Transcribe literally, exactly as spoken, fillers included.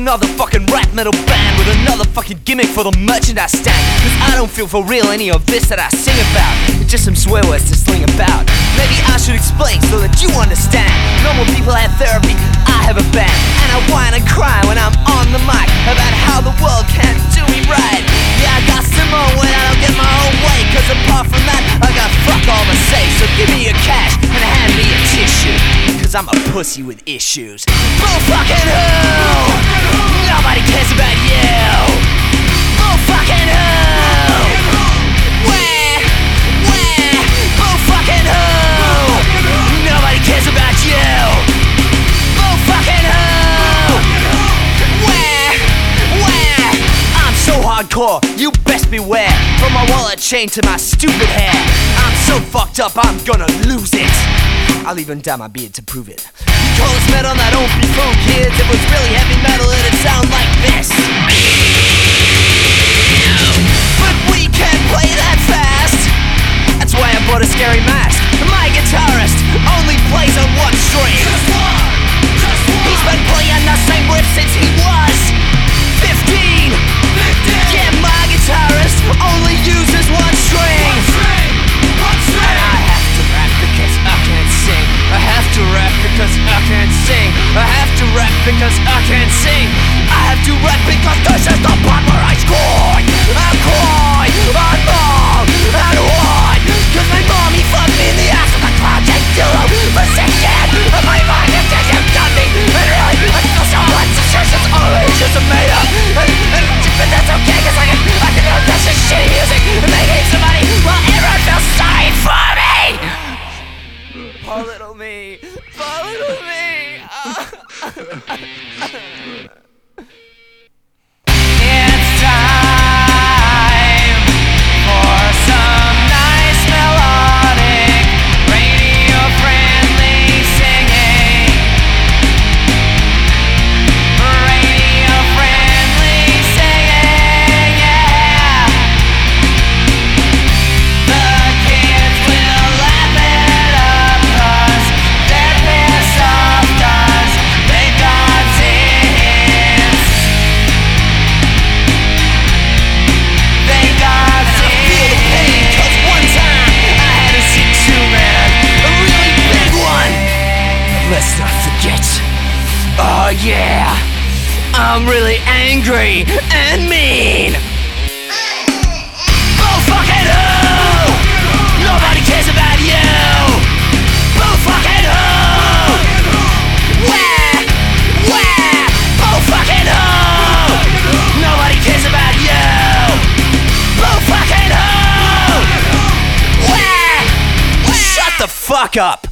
another fucking rap metal band with another fucking gimmick for the merchandise stand. Cause I don't feel for real any of this that I sing about. It's just some swear words to sling about. Maybe I should explain so that you understand. Normal people have therapy, I have a band. And I whine and cry when I'm on the mic about how the world can't do me right. Yeah, I got some more when I don't get my own way. Cause apart from that, I got fuck all to say. So give me your cash and hand me a tissue. Cause I'm a pussy with issues. Bull fucking who? Nobody cares about you. Bull fucking who? Where? Where? Bull fucking who? Nobody cares about you. Bull fucking who? Where? Where? I'm so hardcore, you best beware. From my wallet chain to my stupid hair, I'm so fucked up I'm gonna lose it. I'll even dye my beard to prove it. You call us metal, now don't be fooled, kids. It was really heavy metal, it'd sound like this. But we can't play that fast. That's why I bought a scary mask. My guitarist only plays on one string. He's been playing the same riff since he was fifteen. Yeah, my guitarist only uses one string. And I have to rap because I can't sing. I have to rap because I can't sing. I have to rap because I can't sing. I have to rap because this is the part where I score. I'm crying, I'm wrong, and why? Cause my mommy fucked me in the ass with a project dildo for six years. And my mind is just you got me. And really, I feel so unsuspicious. Oh, it's just a made up. And, and, but that's okay cause I can, I can know that's just shitty music. And they hate somebody while everyone feels sorry for me. Poor little me, poor little me. It's time for some nice melodic, radio-friendly singing. Radio-friendly singing, yeah. The kids will laugh it up cause they're pissed off cause they got hits. They got hits. I feel the pain cause one time I had a sick too, man. A really big one. Let's not forget. Oh yeah. I'm really angry and mean. Bull fucking who? Nobody cares about you. Bull fucking who? Where? Where? Bull fucking who? Nobody cares about you. Bull fucking who? Where? Where? Shut the fuck up.